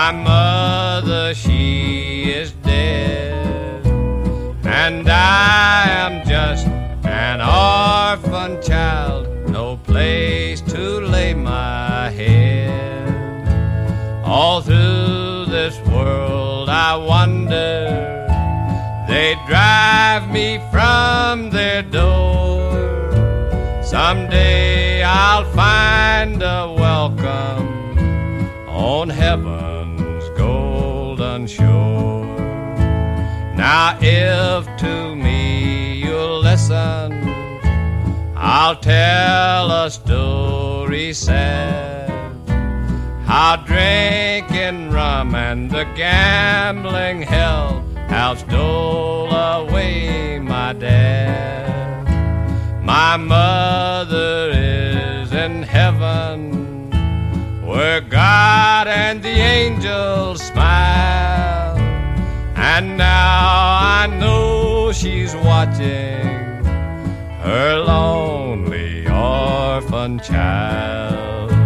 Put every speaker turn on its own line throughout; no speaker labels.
My mother, she is dead, and I am just an orphan child, no place to lay my head. All through this world I wander, they drive me from their door. Someday I'll find a welcome on heaven's golden shore. Now if to me you'll listen, I'll tell a story sad, how drinking rum and the gambling hell have stole away my dad. My mother is in heaven, where God and the angels smile, and now I know she's watching her lonely orphan child.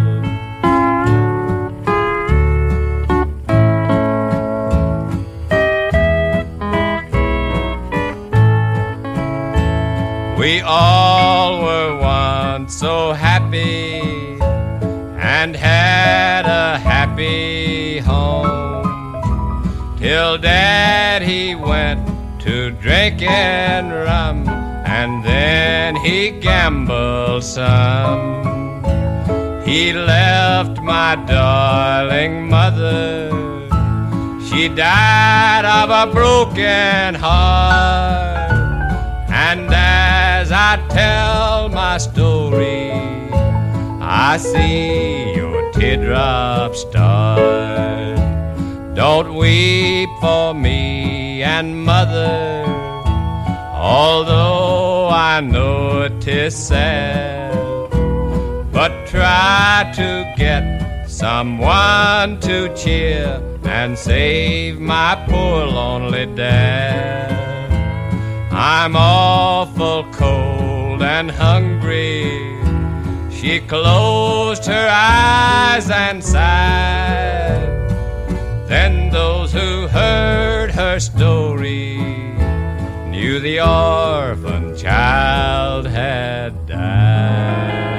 We all were once so happy and had a happy home, till Dad he went to drinking rum, and then he gambled some. He left my darling mother, she died of a broken heart. And as I tell my story, I see your teardrops start. Don't weep for me and mother, although I know 'tis sad, but try to get someone to cheer and save my poor lonely dad. I'm awful cold and hungry. She closed her eyes and sighed. Then those who heard her story knew the orphan child had died.